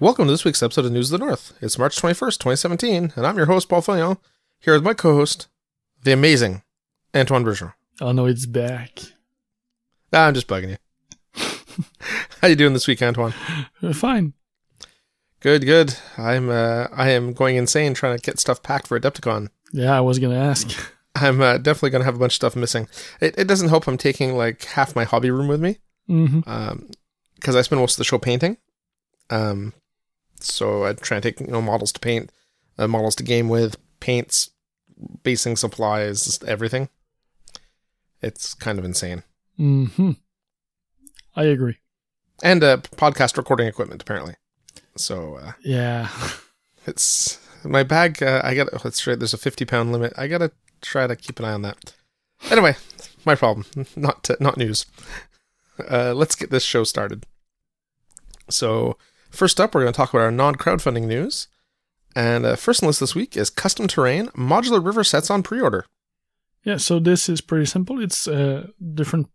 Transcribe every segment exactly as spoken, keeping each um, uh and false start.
Welcome to this week's episode of News of the North. It's March twenty-first, twenty seventeen, and I'm your host, Paul Fagnon, here with my co-host, the amazing Antoine Bergeron. Oh no, it's back. Ah, I'm just bugging you. How you doing this week, Antoine? Fine. Good, good. I'm uh, I am going insane trying to get stuff packed for Adepticon. Yeah, I was going to ask. I'm uh, definitely going to have a bunch of stuff missing. It, it doesn't help I'm taking like half my hobby room with me. Mm-hmm. Um, because I spend most of the show painting. Um, so I try to take you know models to paint, uh, models to game with, paints, basing supplies, just everything. It's kind of insane. Mm-hmm. I agree. And uh, podcast recording equipment, apparently. So uh, yeah, it's my bag. Uh, I got. That's right. There's a fifty pound limit. I gotta try to keep an eye on that. Anyway, my problem, not uh, not news. Uh, let's get this show started. So, first up, we're going to talk about our non-crowdfunding news. And uh, first on the list this week is Custom Terrain Modular River Sets on pre-order. Yeah, so this is pretty simple. It's uh, different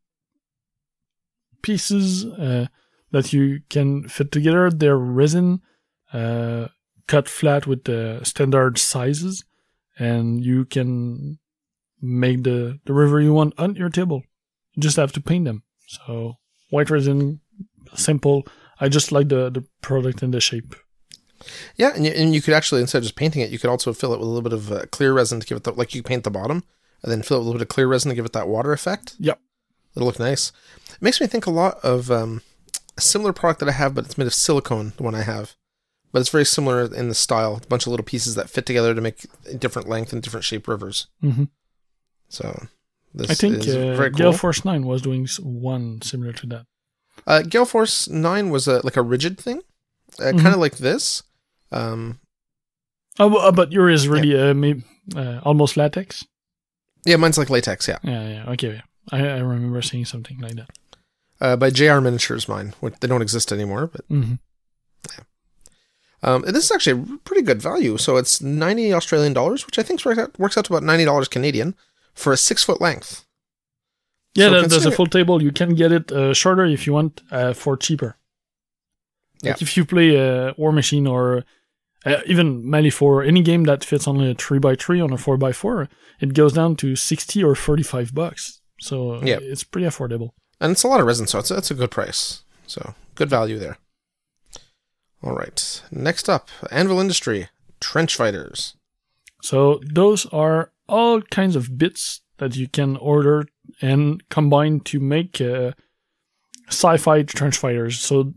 pieces uh, that you can fit together. They're resin, uh, cut flat with the standard sizes. And you can make the, the river you want on your table. You just have to paint them. So, white resin, simple. I just like the, the product and the shape. Yeah, and you, and you could actually, instead of just painting it, you could also fill it with a little bit of uh, clear resin to give it the, like you paint the bottom, and then fill it with a little bit of clear resin to give it that water effect. Yep. It'll look nice. It makes me think a lot of um, a similar product that I have, but it's made of silicone, the one I have. But it's very similar in the style. A bunch of little pieces that fit together to make different length and different shape rivers. Mm-hmm. So, this I think is uh, very cool. Gale Force nine was doing one similar to that. Uh, Gale Force nine was a, like a rigid thing, uh, Mm-hmm. kind of like this. Um, oh, but yours is really yeah. uh, maybe, uh, almost latex? Yeah, mine's like latex, yeah. Yeah, yeah, okay. Yeah. I, I remember seeing something like that. Uh, by J R Miniatures, mine. Which they don't exist anymore, but mm-hmm. yeah. Um, and this is actually a pretty good value. So it's ninety Australian dollars, which I think works out, works out to about ninety dollars Canadian for a six foot length. Yeah, so that, there's a full table. You can get it uh, shorter if you want uh, for cheaper. Yeah. Like if you play uh, War Machine or uh, even Malifor, any game that fits on a three by three on a four by four, it goes down to sixty or forty-five bucks. So uh, yeah. it's pretty affordable. And it's a lot of resin, so it's, it's a good price. So good value there. All right. Next up, Anvil Industry, Trench Fighters. So those are all kinds of bits that you can order and combine to make uh, sci-fi trench fighters. So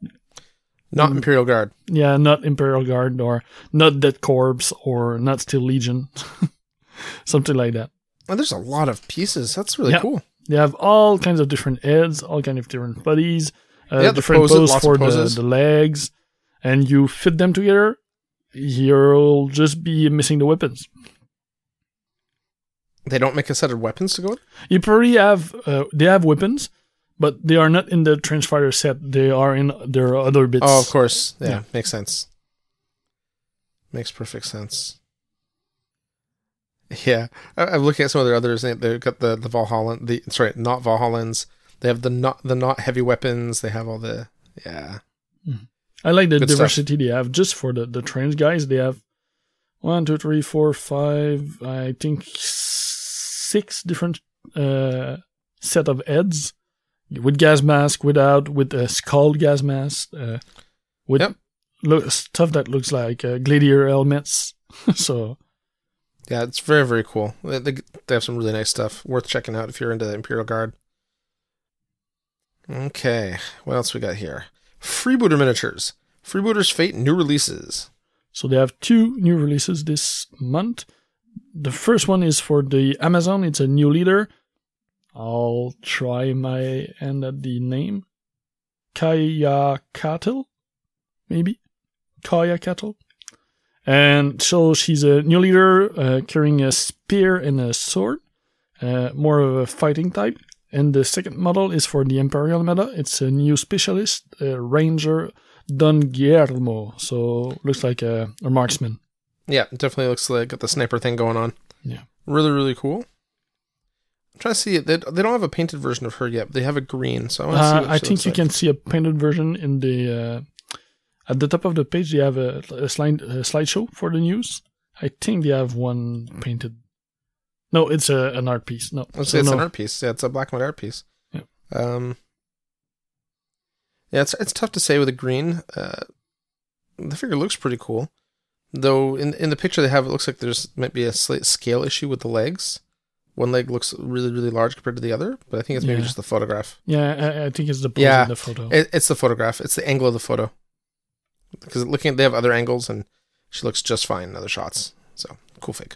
not Imperial Guard. Yeah, not Imperial Guard or not Dead Corps or not Steel Legion. Something like that. Oh, there's a lot of pieces. That's really yeah. cool. They have all kinds of different heads, all kinds of different bodies, uh, yeah, different poses, poses for the, the legs, and you fit them together, you'll just be missing the weapons. They don't make a set of weapons to go with? You probably have, uh, they have weapons, but they are not in the Trench Fighter set. They are in their other bits. Oh, of course. Yeah, yeah. Makes sense. Makes perfect sense. Yeah. I, I'm looking at some of their others. They've got the, the Valhalla, the, sorry, not Valhallans. They have the not, the not heavy weapons. They have all the, yeah. I like the Good diversity stuff. they have. Just for the, the trench guys, they have one, two, three, four, five, I think six different uh, set of heads with gas mask, without, with a skull gas mask, uh, with yep. lo- stuff that looks like uh, gladiator helmets. So, yeah, it's very, very cool. They, they have some really nice stuff. Worth checking out if you're into the Imperial Guard. Okay, what else we got here? Freebooter Miniatures. Freebooter's Fate new releases. So they have two new releases this month. The first one is for the Amazon. It's a new leader. I'll try my hand at the name. Kaya Cattle, maybe? Kaya Cattle. And so she's a new leader uh, carrying a spear and a sword. Uh, more of a fighting type. And the second model is for the Imperial meta. It's a new specialist, uh, Ranger Don Guillermo. So looks like a, a marksman. Yeah, it definitely looks like got the sniper thing going on. Yeah. Really, really cool. I'm trying to see it. They, they don't have a painted version of her yet. But they have a green, so I want to Uh, see what I she think looks you like. can see a painted version in the uh, at the top of the page, they have a, a, slide, a slideshow for the news. I think they have one painted. No, it's a, an art piece. No, Let's so say it's no. an art piece. Yeah, it's a black and white art piece. Yeah. Um. Yeah, it's it's tough to say with the green. Uh, the figure looks pretty cool, though. In in the picture they have, it looks like there's might be a slight scale issue with the legs. One leg looks really really large compared to the other, but I think it's maybe Yeah. just the photograph. Yeah, I, I think it's the pose Yeah, in the photo. It, it's the photograph. It's the angle of the photo. Because looking, at, they have other angles, and she looks just fine in other shots. So cool fig.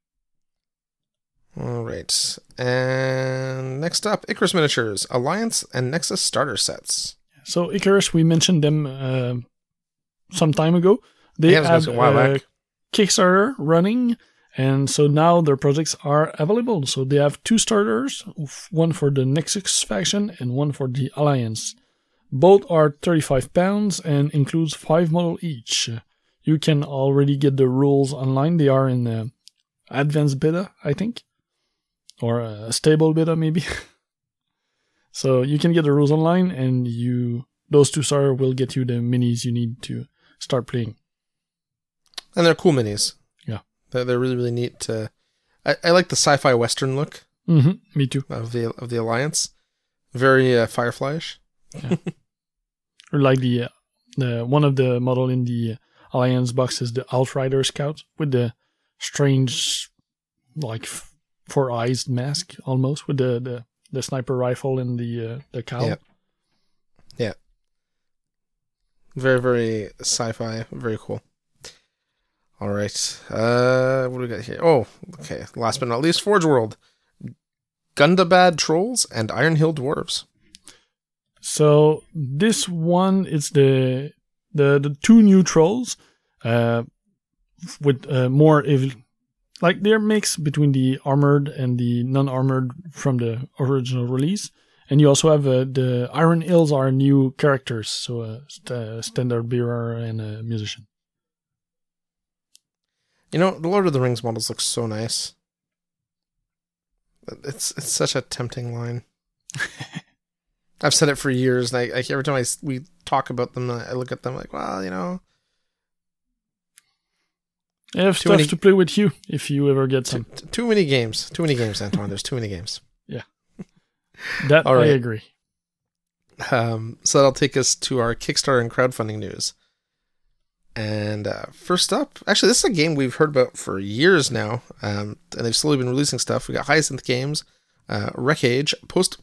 All right, and next up, Icarus Miniatures Alliance and Nexus starter sets. So Icarus, we mentioned them uh, some time ago. They Yeah, it was had a while a back. Kickstarter running, and so now their projects are available. So they have two starters, one for the Nexus faction and one for the Alliance. Both are thirty-five pounds and includes five models each. You can already get the rules online. They are in the advanced beta, I think, or a stable beta maybe. So you can get the rules online, and you those two starters will get you the minis you need to start playing. And they're cool minis. Yeah. They're, they're really, really neat. Uh, I, I like the sci-fi western look Mm-hmm. Me too. of the of the Alliance. Very uh, Firefly-ish. Or like the uh, the one of the model in the Alliance box is the Outrider Scout with the strange, like f- four-eyed mask almost with the, the, the sniper rifle and the uh, the cowl. Yeah. Yeah. Very, very sci-fi. Very cool. All right. Uh, what do we got here? Oh, okay. Last but not least, Forge World. Gundabad Trolls and Iron Hill Dwarves. So this one is the the the two new trolls, uh, with uh, more ev- like they're mixed between the armored and the non-armored from the original release. And you also have uh, the Iron Hills are new characters, so a st- standard bearer and a musician. You know, the Lord of the Rings models look so nice. It's it's such a tempting line. I've said it for years, and I, I every time I, we talk about them, I look at them like, well, you know. I have Too stuff many- to play with you if you ever get Too, some. too many games. Too many games, Antoine. There's too many games. That All I right. agree. Um, so that'll take us to our Kickstarter and crowdfunding news. And uh, first up, actually, this is a game we've heard about for years now, um, and they've slowly been releasing stuff. We got Hyacinth Games, uh, Wreckage, post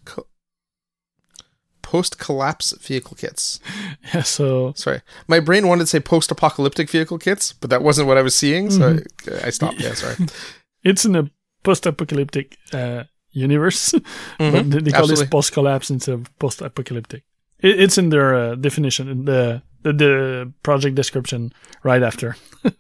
post collapse vehicle kits. Yeah, so Sorry, my brain wanted to say post apocalyptic vehicle kits, but that wasn't what I was seeing, so Mhm. I, I stopped. Yeah, sorry. it's in a post-apocalyptic uh, universe, Mhm, but they, they call absolutely. this post-collapse instead of post-apocalyptic. It, it's in their uh, definition, in the, the the project description right after.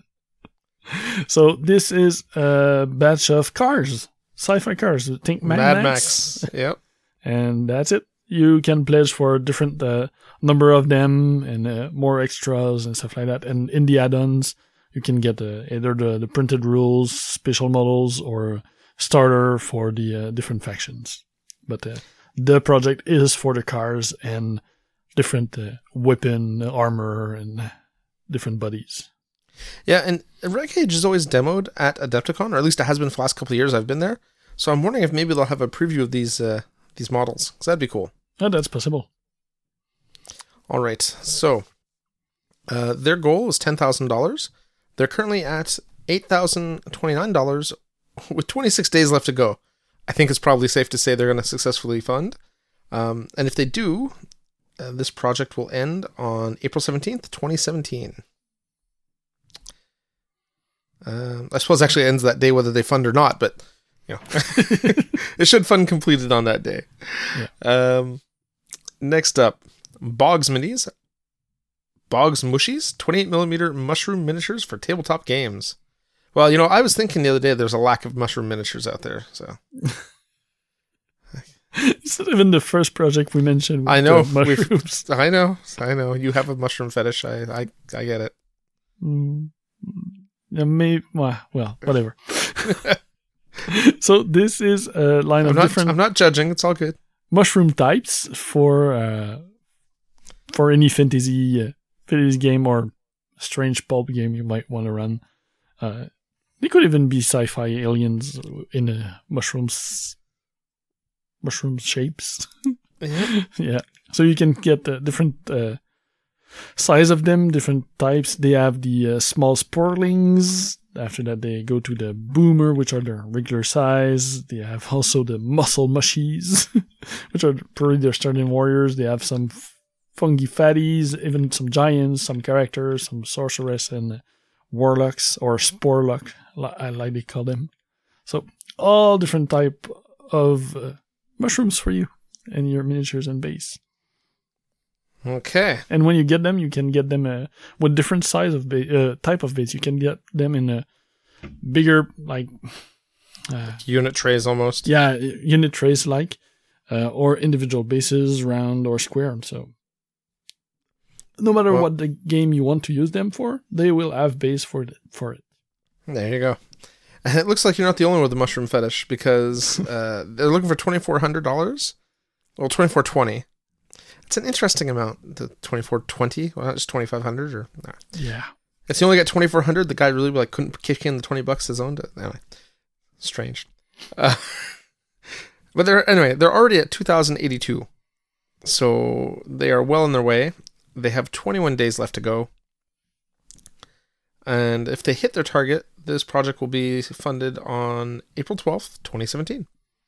So this is a batch of cars, sci-fi cars. Think Mad, Mad Max. Max. Yep. And that's it. You can pledge for a different uh, number of them and uh, more extras and stuff like that. And in the add-ons, you can get uh, either the, the printed rules, special models, or starter for the uh, different factions. But uh, the project is for the cars and different uh, weapon, armor, and different buddies. Yeah, and Wreckage is always demoed at Adepticon, or at least it has been for the last couple of years I've been there. So I'm wondering if maybe they'll have a preview of these uh, these models, because that'd be cool. Oh, that's possible. All right, so uh, their goal is ten thousand dollars. They're currently at eight thousand twenty-nine dollars with twenty-six days left to go. I think it's probably safe to say they're going to successfully fund. Um, and if they do, uh, this project will end on April seventeenth, twenty seventeen. Um, I suppose actually it ends that day whether they fund or not, but you know, it should fund completed on that day. Yeah. Um, next up, Boggs Minis. Boggs Mushies, twenty-eight millimeter mushroom miniatures for tabletop games. Well, you know, I was thinking the other day there's a lack of mushroom miniatures out there, so. It's not even the first project we mentioned. With I know. the we've- mushrooms. I know. I know. You have a mushroom fetish. I I, I get it. Mm, yeah, maybe, well, well, whatever. So this is a line I'm of not, different I'm not judging. It's all good. mushroom types for uh, for any fantasy uh, fidelity game or strange pulp game you might want to run. Uh, they could even be sci-fi aliens in a mushrooms, mushroom shapes. Yeah. Yeah. So you can get the different uh, size of them, different types. They have the uh, small sporlings. After that, they go to the boomer, which are their regular size. They have also the muscle mushies, which are probably their starting warriors. They have some f- fungi fatties, even some giants, some characters, some sorceress, and uh, warlocks, or sporlock, li- I like to call them. So all different type of uh, mushrooms for you and your miniatures and base. Okay. And when you get them, you can get them uh, with different size of ba- uh, type of base. You can get them in a bigger, like uh, Unit trays almost. yeah, unit trays like, uh, or individual bases, round or square. So no matter Well- what the game you want to use them for, they will have base for it. For it. There you go. And it looks like you're not the only one with the mushroom fetish, because uh, they're looking for twenty-four hundred dollars. Well, twenty-four twenty. It's an interesting amount. The twenty-four twenty. Well, not just twenty-five hundred or. Nah. Yeah. If you only got twenty-four hundred, the guy really like couldn't kick in the twenty bucks his own. To, anyway, strange. Uh, but they're anyway. They're already at two thousand eighty-two, so they are well on their way. They have twenty-one days left to go, and if they hit their target, this project will be funded on April twelfth, twenty seventeen.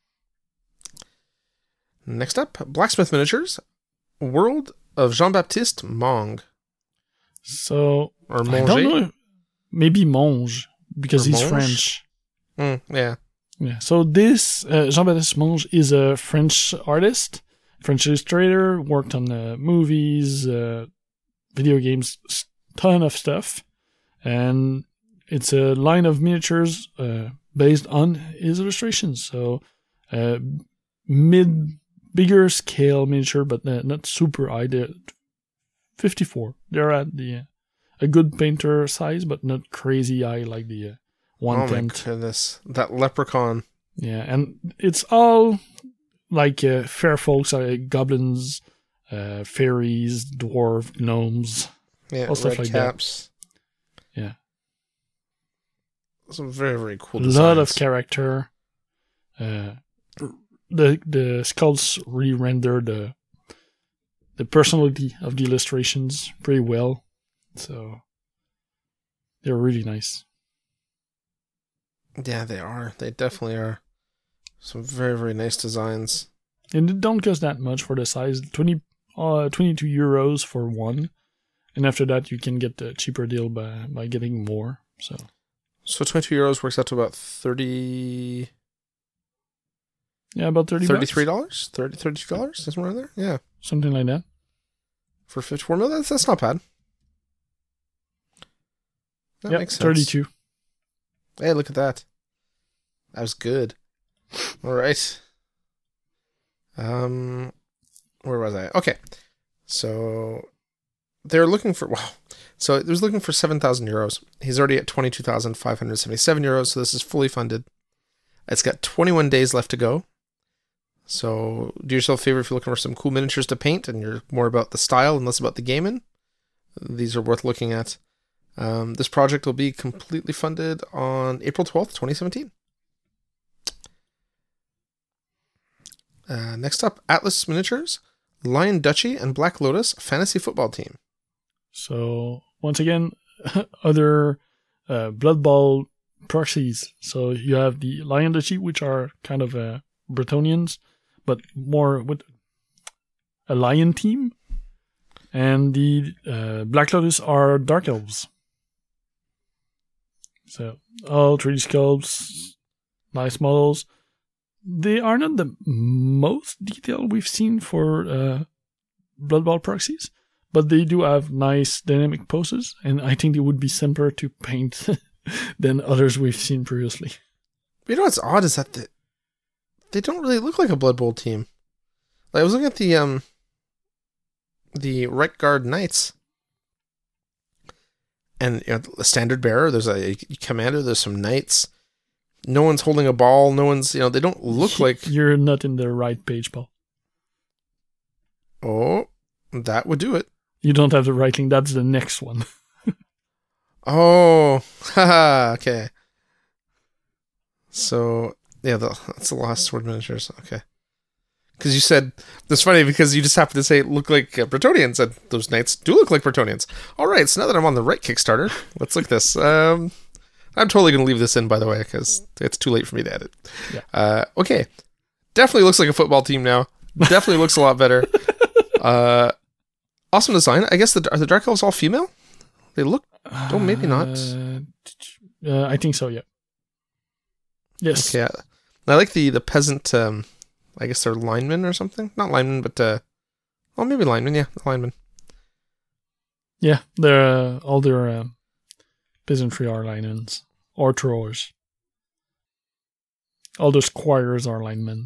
Next up, Blacksmith Miniatures, World of Jean-Baptiste Monge. So Or I Monge. don't know. Maybe Monge because Or he's Monge? French. Mm, yeah. Yeah. So this uh, Jean-Baptiste Monge is a French artist, French illustrator, worked on uh, movies, uh, video games, s- ton of stuff, and it's a line of miniatures uh, based on his illustrations. So uh, mid, bigger scale miniature, but uh, not super high. They're fifty-four. They're at the uh, a good painter size, but not crazy high like the uh, one Oh my tenth. goodness. That leprechaun. Yeah, and it's all like uh, fair folks, uh, goblins, uh, fairies, dwarf, gnomes. Yeah, All stuff red like that. caps. Yeah. Some very, very cool A designs. lot of character. Uh, the the sculpts re-render the the personality of the illustrations pretty well, so they're really nice. Yeah, they are. They definitely are. Some very, very nice designs. And it don't cost that much for the size. twenty, uh, twenty-two euros for one. And after that, you can get a cheaper deal by, by getting more. So So twenty-two euros works out to about thirty... yeah, about thirty thirty-three bucks. dollars? thirty, thirty-two dollars? Somewhere in there? Yeah. Something like that. For fifty-four mil, that's, that's not bad. That Yep, makes sense. thirty-two. Hey, look at that. That was good. All right. Um, where was I? Okay. So they're looking for, wow. So it was looking for seven thousand euros. He's already at twenty-two thousand five hundred seventy-seven euros. So this is fully funded. It's got twenty-one days left to go. So do yourself a favor if you're looking for some cool miniatures to paint and you're more about the style and less about the gaming. These are worth looking at. Um, this project will be completely funded on April twelfth, twenty seventeen. Uh, next up, Atlas Miniatures, Lion Duchy, and Black Lotus Fantasy Football Team. So once again, other uh, Blood Bowl proxies. So you have the Lion Duchy, which are kind of uh, Bretonians, but more with a lion team. And the uh, Black Lotus are Dark Elves. So all three D sculpts, nice models. They are not the most detailed we've seen for uh, Blood Bowl proxies, but they do have nice dynamic poses, and I think they would be simpler to paint than others we've seen previously. But you know what's odd is that the, they don't really look like a Blood Bowl team. Like I was looking at the um the Right Guard Knights, and you know, the standard bearer. There's a commander. There's some knights. No one's holding a ball. No one's, you know, they don't look like. You're not in the right page, Paul. Oh, that would do it. You don't have the right link. That's the next one. Oh, haha, okay. So, yeah, the, that's the Lost Sword miniatures. Okay. Because you said, that's funny because you just happened to say look like uh, Bretonnians, and those knights do look like Bretonnians. All right, so now that I'm on the right Kickstarter, let's look at this. Um, I'm totally going to leave this in, by the way, because it's too late for me to edit. Yeah. Uh, okay. Definitely looks like a football team now. Definitely looks a lot better. Uh, awesome design. I guess the are the Dark Elves all female? They look. Oh, maybe not. Uh, uh, I think so. Yeah. Yes. Okay. I like the the peasant. Um, I guess they're linemen or something. Not linemen, but uh, well, maybe linemen. Yeah, linemen. Yeah, they're uh, all their uh, peasantry are linemen or throwers. All the squires are linemen.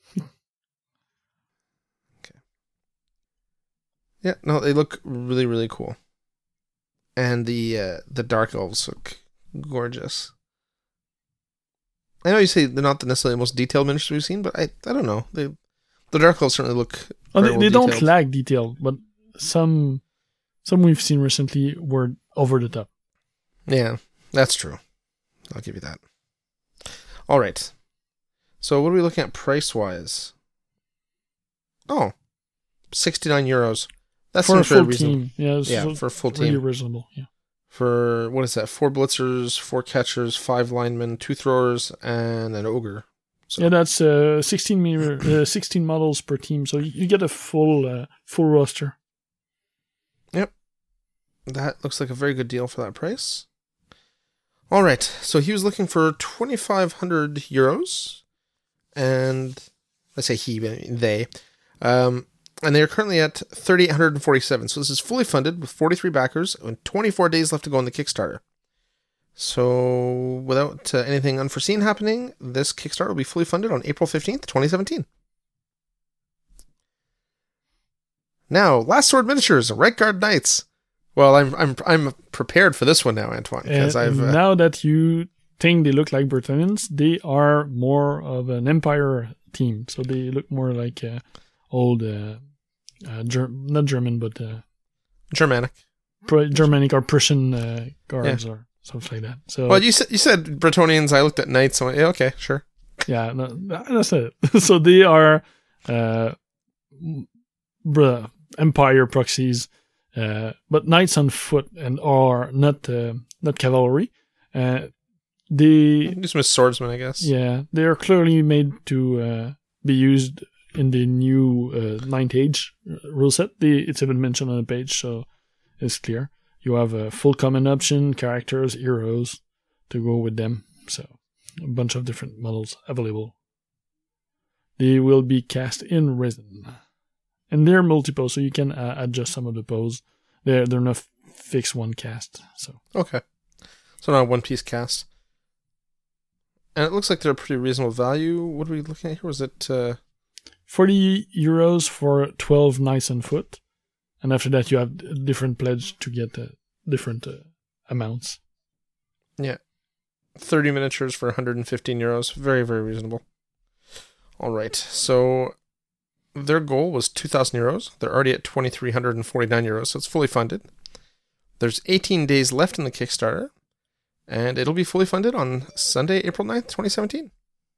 Yeah, no, they look really, really cool. And the uh, the Dark Elves look gorgeous. I know you say they're not necessarily the most detailed miniatures we've seen, but I I don't know. They the Dark Elves certainly look. Oh, they well they don't detailed. lack detail, but some some we've seen recently were over the top. Yeah, that's true. I'll give you that. All right. So what are we looking at price wise? Oh, sixty-nine euros. That For a seems very full reasonable. team, yeah, it's Yeah, so for a full really team. reasonable. Yeah. For, what is that? Four blitzers, four catchers, five linemen, two throwers, and an ogre. So, Yeah, that's uh, sixteen mirror, uh, sixteen models per team, so you, you get a full uh, full roster. that looks like a very good deal for that price. All right, so he was looking for twenty-five hundred euros, and I say he, but they, um, and they are currently at three thousand eight hundred forty-seven. So this is fully funded with forty-three backers and twenty-four days left to go on the Kickstarter. So without uh, anything unforeseen happening, this Kickstarter will be fully funded on April fifteenth, twenty seventeen. Now, Last Sword Miniatures, Right Guard Knights. Well, I'm I'm I'm prepared for this one now, Antoine, because And I've uh, now that you think they look like Bretonnians, they are more of an empire team, so they look more like uh, old, uh, uh, Ger- not German, but uh, Germanic. Pro- Germanic or Prussian uh, guards or something like that. So Well, you said you said Bretonnians. I looked at knights. I went, yeah, okay, sure. yeah, no, that's it. So they are uh, bruh, empire proxies. Uh, but knights on foot and are not uh, not cavalry. Uh, they Just with swordsmen, I guess. yeah they are clearly made to uh, be used in the new uh, ninth age rule set. They, it's even mentioned on the page, so it's clear. You have a full command option, characters, heroes to go with them. So a bunch of different models available. They will be cast in resin. And they're multiple, so you can uh, adjust some of the pose. They're they're not fixed one cast. So Okay. So now one piece cast. And it looks like they're a pretty reasonable value. What are we looking at here? Was it uh forty euros for twelve knights on foot, and after that you have a different pledge to get uh, different uh, amounts. yeah. thirty miniatures for one hundred fifteen euros. Very, very reasonable. All right. So their goal was two thousand euros. They're already at two thousand three hundred forty-nine euros, so it's fully funded. There's eighteen days left in the Kickstarter, and it'll be fully funded on Sunday, April ninth, twenty seventeen.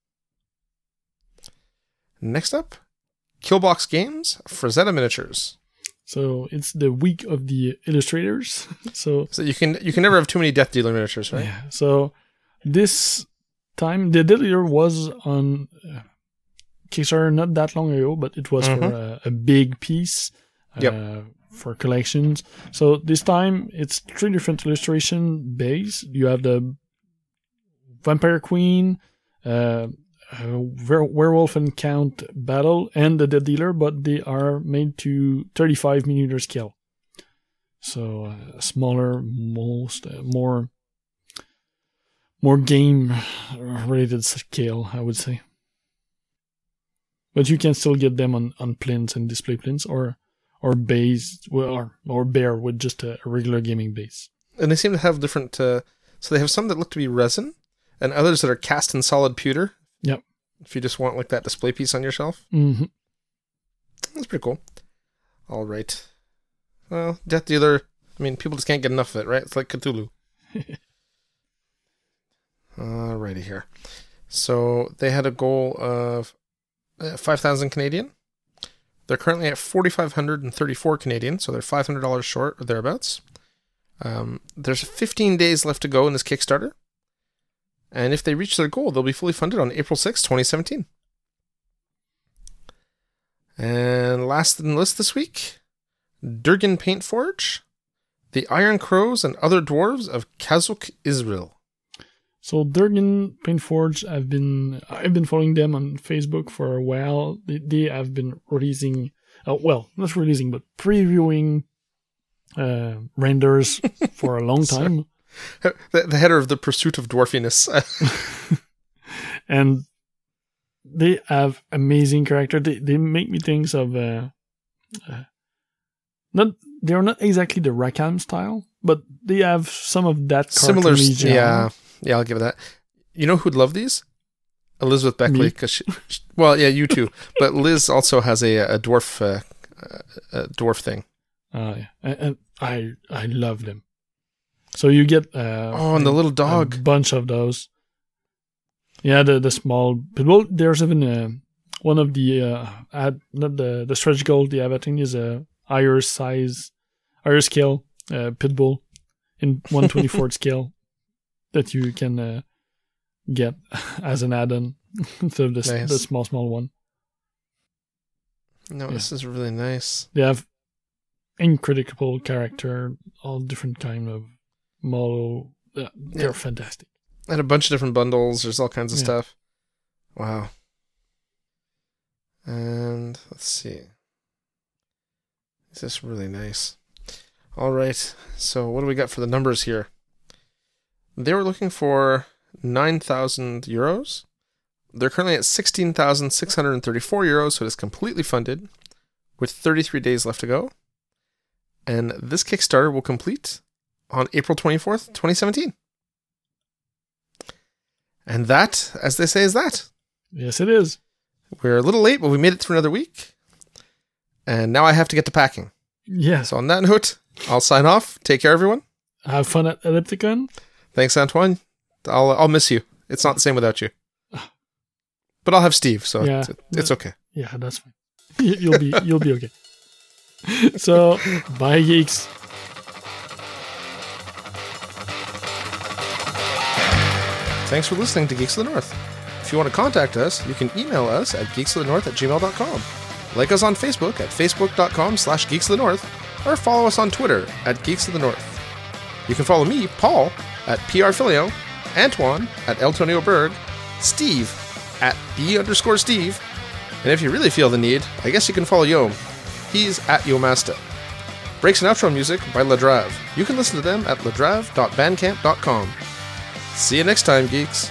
Next up, Killbox Games, Frazetta Miniatures. So it's the week of the illustrators. so So you can you can never have too many Death Dealer miniatures, right? yeah. So this time the dealer was on uh, Kickstarter not that long ago, but it was Mhm. for a, a big piece. Yep. Uh, for collections. So this time it's three different illustration base. You have the Vampire Queen, uh, uh, Were- Werewolf and Count Battle, and the Dead Dealer, but they are made to thirty-five millimeter scale. So uh, smaller, most uh, more more game related scale, I would say. But you can still get them on, on plinths and display plinths, or or base, or or bare with just a regular gaming base. And they seem to have different. Uh, so they have some that look to be resin, and others that are cast in solid pewter. Yep. If you just want like that display piece on your shelf, Mm-hmm. that's pretty cool. All right. Well, Death Dealer, I mean, people just can't get enough of it, right? It's like Cthulhu. Alrighty here. So they had a goal of uh, five thousand Canadian. They're currently at four thousand five hundred thirty-four Canadian, so they're five hundred dollars short or thereabouts. Um, there's fifteen days left to go in this Kickstarter. And if they reach their goal, they'll be fully funded on April sixth, twenty seventeen. And last in the list this week, Durgan Paint Forge, The Iron Crows and Other Dwarves of Kazuk, Israel. So Durgan Paintforge, I've been I've been following them on Facebook for a while. They, they have been releasing, uh, well, not releasing, but previewing uh, renders for a long time. the, the header of the Pursuit of Dwarfiness. And they have amazing character. They they make me think of uh, uh, not they're not exactly the Rackham style, but they have some of that similar. Genre. Yeah. Yeah, I'll give it that. You know who'd love these? Elizabeth Beckley. Cause she, she, well, yeah, you too. But Liz also has a, a dwarf uh, a dwarf thing. Oh, yeah. And, and I I love them. So you get... Uh, oh, and the little dog. A bunch of those. Yeah, the, the small... Pitbull. There's even uh, one of the... Uh, ad, not the, the stretch goal they have, I think, is a higher size, higher scale uh, Pitbull in one twenty-fourth scale. That you can uh, get as an add-on instead of the, nice. the small, small one. No, yeah. This is really nice. They have incredible character, all different kind of model. Uh, they're yeah. fantastic. And a bunch of different bundles. There's all kinds of yeah. stuff. Wow. And let's see. This is really nice. All right. So what do we got for the numbers here? They were looking for nine thousand euros. They're currently at sixteen thousand six hundred thirty-four euros, so it is completely funded with thirty-three days left to go. And this Kickstarter will complete on April twenty-fourth, twenty seventeen. And that, as they say, is that. Yes, it is. We're a little late, but we made it through another week. And now I have to get to packing. Yeah. So on that note, I'll sign off. Take care, everyone. Have fun at Ellipticon. Thanks, Antoine. I'll I'll miss you. It's not the same without you. But I'll have Steve, so yeah, it's, it's okay. Yeah, that's fine. You'll be you'll be okay. So, bye, geeks. Thanks for listening to Geeks of the North. If you want to contact us, you can email us at geeksofthenorth at gmail dot com. Like us on Facebook at facebook.com slash geeksofthenorth, or follow us on Twitter at Geeks of the North. You can follow me, Paul, at P R Filio, Antoine at Eltonio Berg, Steve at B underscore Steve, and if you really feel the need, I guess you can follow Yom. He's at Yomasta. Breaks and outro music by Ladrave. You can listen to them at ladrave dot bandcamp dot com. See you next time, geeks.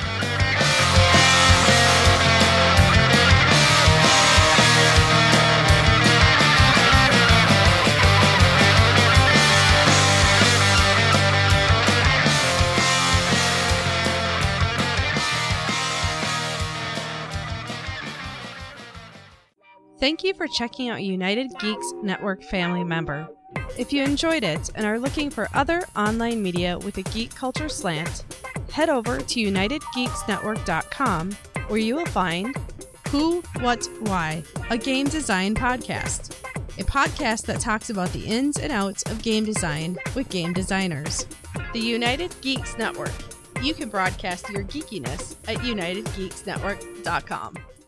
Thank you for checking out United Geeks Network family member. If you enjoyed it and are looking for other online media with a geek culture slant, head over to united geeks network dot com where you will find Who, What, Why, a game design podcast. A podcast that talks about the ins and outs of game design with game designers. The United Geeks Network. You can broadcast your geekiness at united geeks network dot com.